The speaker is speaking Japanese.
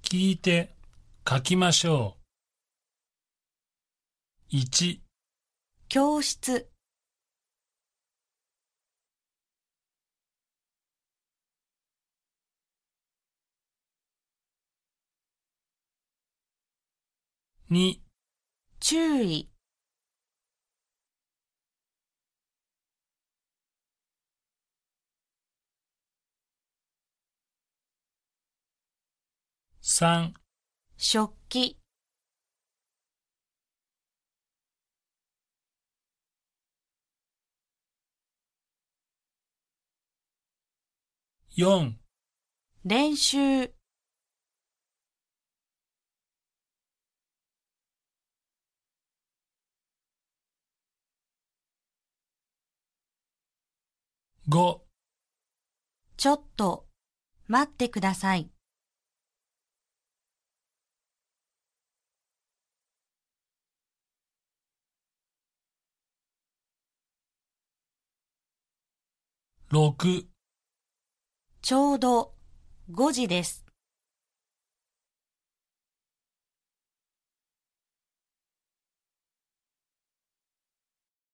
聞いて書きましょう。1、 教室、 2、 注意、 3、 食器、 4、 練習、 5、 ちょっと、待ってください。 6 ちょうど5時です。